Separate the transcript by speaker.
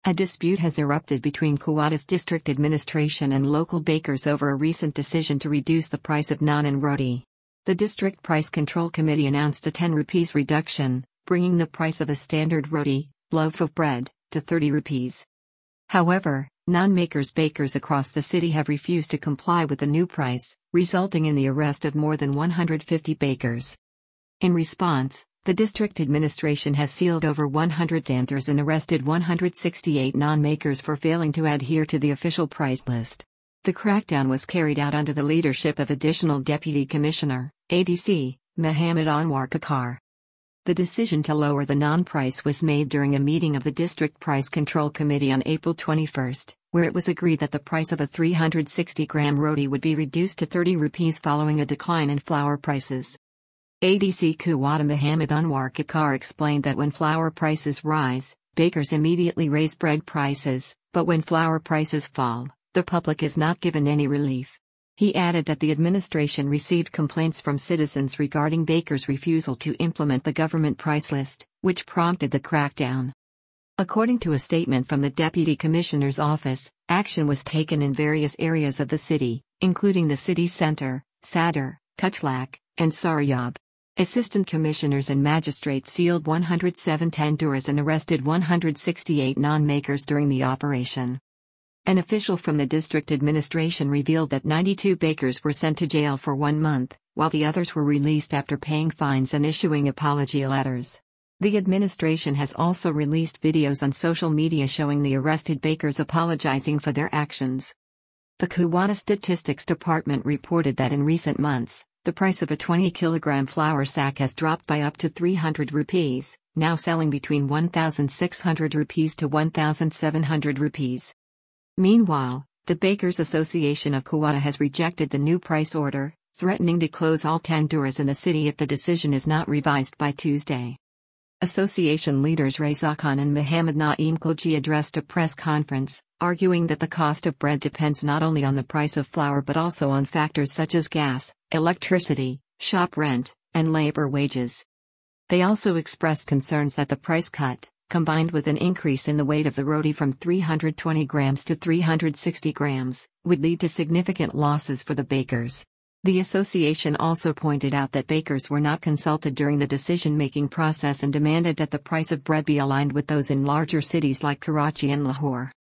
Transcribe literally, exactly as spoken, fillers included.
Speaker 1: A dispute has erupted between Quada's district administration and local bakers over a recent decision to reduce the price of naan and roti. The District Price Control Committee announced a ten rupees reduction, bringing the price of a standard roti, loaf of bread, to thirty rupees. However, naan makers bakers across the city have refused to comply with the new price, resulting in the arrest of more than one hundred fifty bakers. In response, the district administration has sealed over one hundred damters and arrested one hundred sixty-eight naan makers for failing to adhere to the official price list. The crackdown was carried out under the leadership of Additional Deputy Commissioner, A D C, Muhammad Anwar Kakar. The decision to lower the naan price was made during a meeting of the District Price Control Committee on April twenty-first, where it was agreed that the price of a three hundred sixty gram roti would be reduced to thirty rupees following a decline in flour prices. A D C Quwada Muhammad Anwar Kakar explained that when flour prices rise, bakers immediately raise bread prices, but when flour prices fall, the public is not given any relief. He added that the administration received complaints from citizens regarding bakers' refusal to implement the government price list, which prompted the crackdown. According to a statement from the Deputy Commissioner's office, action was taken in various areas of the city, including the city center, Sadar, Kuchlak, and Saryab. Assistant commissioners and magistrates sealed one hundred seven tandoors and arrested one hundred sixty-eight naan makers during the operation. An official from the district administration revealed that ninety-two bakers were sent to jail for one month, while the others were released after paying fines and issuing apology letters. The administration has also released videos on social media showing the arrested bakers apologizing for their actions. The Quwada Statistics Department reported that in recent months, the price of a twenty kilogram flour sack has dropped by up to three hundred rupees, now selling between one thousand six hundred rupees to one thousand seven hundred rupees. Meanwhile, the Bakers Association of Quwada has rejected the new price order, threatening to close all tandoors in the city if the decision is not revised by Tuesday. Association leaders Reza Khan and Muhammad Naeem Khilji addressed a press conference, arguing that the cost of bread depends not only on the price of flour but also on factors such as gas, electricity, shop rent, and labor wages. They also expressed concerns that the price cut, combined with an increase in the weight of the roti from three hundred twenty grams to three hundred sixty grams, would lead to significant losses for the bakers. The association also pointed out that bakers were not consulted during the decision-making process and demanded that the price of bread be aligned with those in larger cities like Karachi and Lahore.